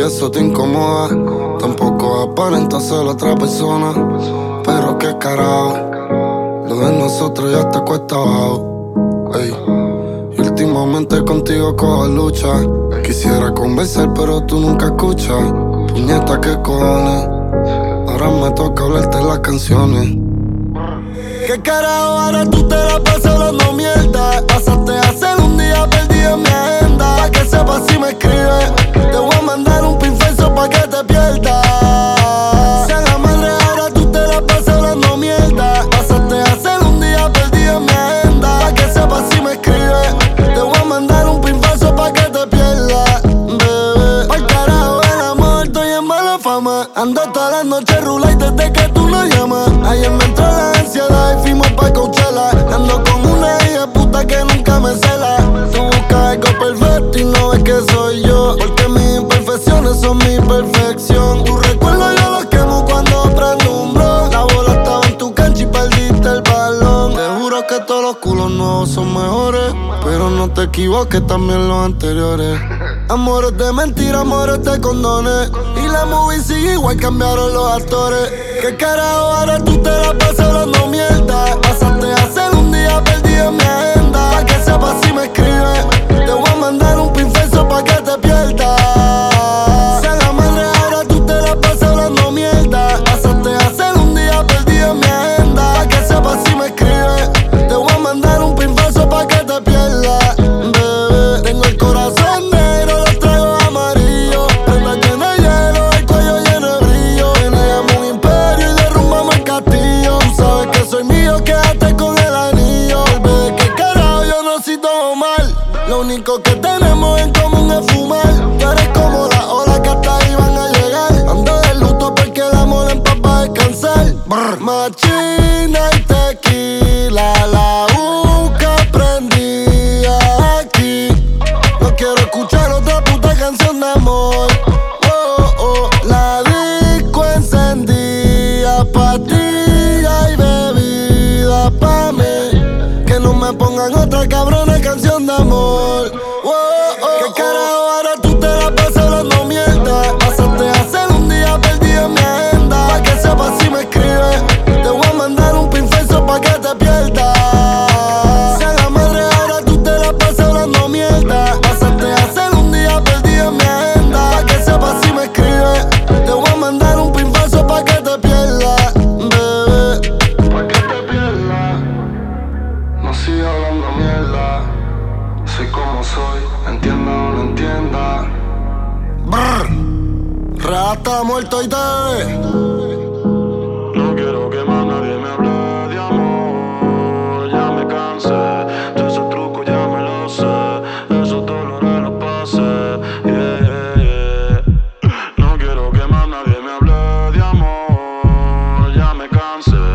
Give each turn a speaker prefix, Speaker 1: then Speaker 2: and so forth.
Speaker 1: eso te incomoda. Tampoco aparenta ser otra persona. Pero qué carajo, lo de nosotros ya te cuesta abajo. Ey. Y últimamente contigo cojo lucha. Quisiera conversar pero tú nunca escuchas. Puñeta, qué cojones. Ahora me toca hablarte las canciones. ¿Qué carajo ahora tú te la pasas hablando mierda? Pasaste a ser un día perdido en mi agenda. Pa' que sepas si me escribes, te voy a mandar un pinfeso pa' que te pierdas. Sea la madre ahora tú te la pasas hablando mierda. Pasaste a ser un día perdido en mi agenda. Pa' que sepas si me escribes, te voy a mandar un pinfeso pa' que te pierdas. Bebé, pa'l carajo el amor, estoy en mala fama. Ando toda la noche rula y desde que tú no llamas. Ayer me entró la ansiedad y fuimos pa' Coachella. Ando con una hija puta que nunca me cela. Tú buscas algo perfecto y no ves que soy yo, porque mis imperfecciones son mi perfección. Tu recuerdo yo lo quemo cuando prendo un blog. La bola estaba en tu cancha y perdiste el balón. Te juro que todos los culos nuevos son mejores, pero no te equivoques, también los anteriores. Amores de mentira, amores de condones. Y la movie sigue igual, cambiaron los actores. ¿Qué carajo ahora tú te la pasas hablando mierda? Pasaste a ser un día perdido en mi agenda. Pa' que sepas si me escribes, te voy a mandar un pinfeso pa' que te pierdas. Sea la madre ahora tú te la pasas hablando mierda. Pasaste a ser un día perdido en mi agenda. Pa' que sepas si me escribes, te voy a mandar un pinfeso pa' que te pierdas. Bebé, tengo el corazón negro, los traigo amarillo. Prenda llena de hielo, el cuello lleno de brillo. Teníamos un imperio y derrumbamos el castillo. Tú sabes que soy mío, quédate con el anillo. Bebé, que carajo, yo no soy todo mal. Lo único que tenemos en común es fumar. Tú eres como la ola que hasta ahí van a llegar. Ando de luto porque el amor empapa a descansar. Brr. Machina y tequila, la busca prendida aquí. No quiero escuchar otra puta canción de amor. Oh, oh, la disco encendida, pastilla y bebida pa' mí. Que no me pongan otra cabrona canción de amor. Oh, oh, ¿qué carajo ahora tú te la pasas hablando mierda? Pasaste a ser un día perdido en mi agenda. Pa' que sepas si me escribes, te voy a mandar un pinfeso pa' que te pierdas. Sea la madre ahora tú te la pasas hablando mierda. Pasaste a ser un día perdido en mi agenda. Pa' que sepas si me escribes, te voy a mandar un pinfeso pa' que te pierdas. Bebé, pa' que te pierdas. No sigas hablando mierda. Soy como soy, entienda o no entienda. Brr. Rata muerto y te.
Speaker 2: No quiero que más nadie me hable de amor. Ya me cansé de esos trucos, ya me lo sé. Esos dolores los pasé. Yeah, yeah, yeah. No quiero que más nadie me hable de amor. Ya me cansé